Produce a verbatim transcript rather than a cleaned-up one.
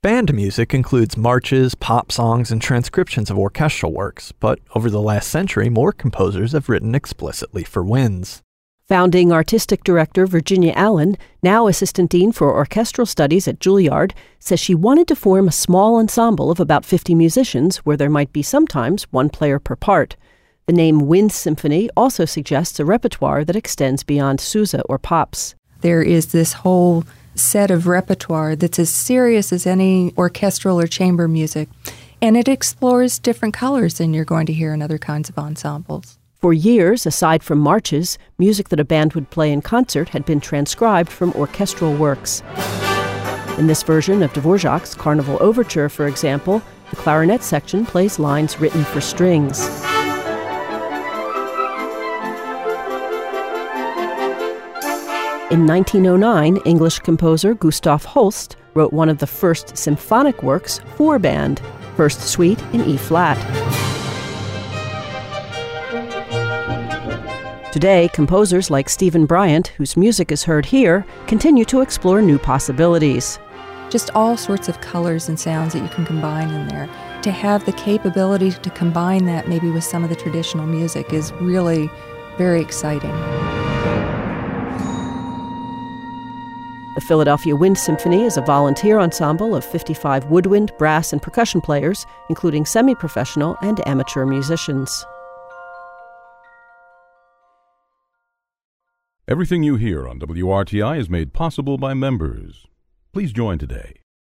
Band music includes marches, pop songs, and transcriptions of orchestral works, but over the last century, more composers have written explicitly for winds. Founding artistic director Virginia Allen, now assistant dean for orchestral studies at Juilliard, says she wanted to form a small ensemble of about fifty musicians where there might be sometimes one player per part. The name Wind Symphony also suggests a repertoire that extends beyond Sousa or Pops. There is this whole set of repertoire that's as serious as any orchestral or chamber music, and it explores different colors than you're going to hear in other kinds of ensembles. For years, aside from marches, music that a band would play in concert had been transcribed from orchestral works. In this version of Dvorak's Carnival Overture, for example, the clarinet section plays lines written for strings. In nineteen oh nine, English composer Gustav Holst wrote one of the first symphonic works for band, First Suite in E-flat. Today, composers like Stephen Bryant, whose music is heard here, continue to explore new possibilities. Just all sorts of colors and sounds that you can combine in there. To have the capability to combine that maybe with some of the traditional music is really very exciting. The Philadelphia Wind Symphony is a volunteer ensemble of fifty-five woodwind, brass, and percussion players, including semi-professional and amateur musicians. Everything you hear on W R T I is made possible by members. Please join today